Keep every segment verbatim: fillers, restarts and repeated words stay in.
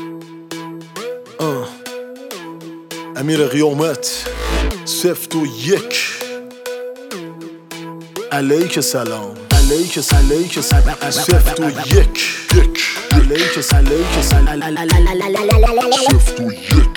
آه. امیر قیامت سفت و یک علیک سلام علیک علیک سلام سفت و یک یک علیک علیک سلام سفت و یک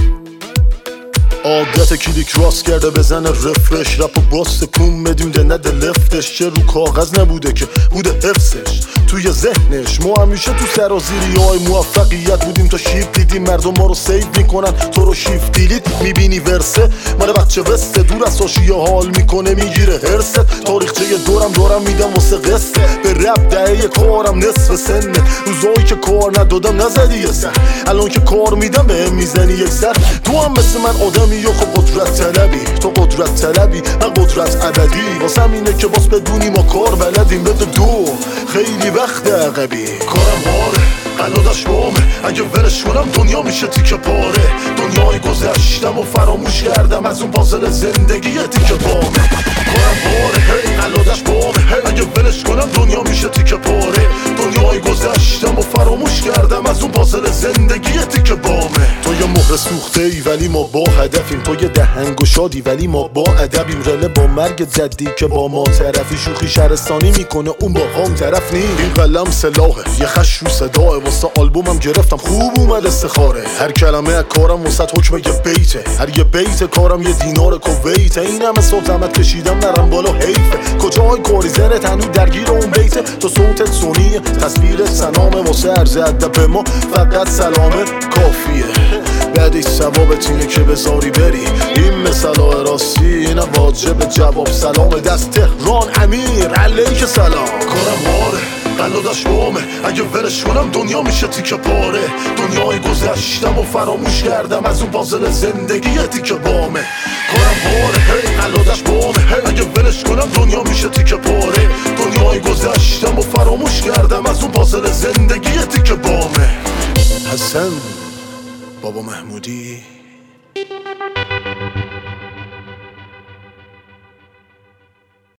عادت کلیک راست کرده بزنه رفرش رپ و باز تکون بدیم ده نده لفتش چه رو کاغذ نبوده که بوده حفظش توی ذهنش. ما همیشه تو سرازیری های موفقیت بودیم تا شیف دیدیم مردم ما رو سیو میکنن تو رو شیف دیلیت میبینی ورسه مال بچه وسته دور از ساشیه حال میکنه میگیره هرست تاریخچه دورم دورم میدم واسه قصه به رپ دهه کارم نصف سنه روزایی که کار ندادم نزدی یه سر الان که کار میدم به هم میزنی یک سر تو هم مثل من آدمی یا خب قدرت طلبی تو قدرت طلبی من قدرت ابدی واسم اینه که باز بدونی ما کار بلدیم بده دو خیلی وقت عقبی کارم هاره قلادش بامه اگه ولش کنم دنیا میشه تیکه پاره دنیای گذشتم و فراموش کردم از اون پازل زندگی تیکه بامه کارم هاره هی قلادش بامه اگه ولش کنم دنیا میشه تیکه پاره دنیای گذشتم و فراموش کردم از اون پازل زندگی تیکه بامه تو یه مهر سوخته ای ولی ما با هدفیم تو یه دهنگ و شادی ولی ما با ادبیم رله با مرگ جدی که با ما طرفی شوخی شهرستانی میکنه اون با هم طرف نی این قلم سلاحه یه خش رو صداه واسه آلبومم گرفتم خوب اومد استخاره هر کلمه از کارم واسه حکم یه بیته هر یه بیت کارم یه دینار کویته این همه صبح زحمت کشیدم نرم بالا حیفه کجای کاری زنت هنو درگیر اون بیته تو صوتت سونیه تصویر سلامه واسه عرض ادب ما فقط سلامه کافیه بعدش ثوابت اینه که بذاری بری این مثلا راستی این واجب جواب سلام دست تهران امیر علیک سلام کارم هاره قلادش بامه اگه ولش کنم دنیا میشه تیکه پاره دنیای گذشتم و فراموش کردم از اون پازل زندگی تیکه بامه کارم هاره هی قلادش بامه اگه ولش کنم دنیا میشه تیکه پاره دنیای گذشتم و فراموش کردم از اون پازل زندگی تیکه بامه حسن بابا محمودی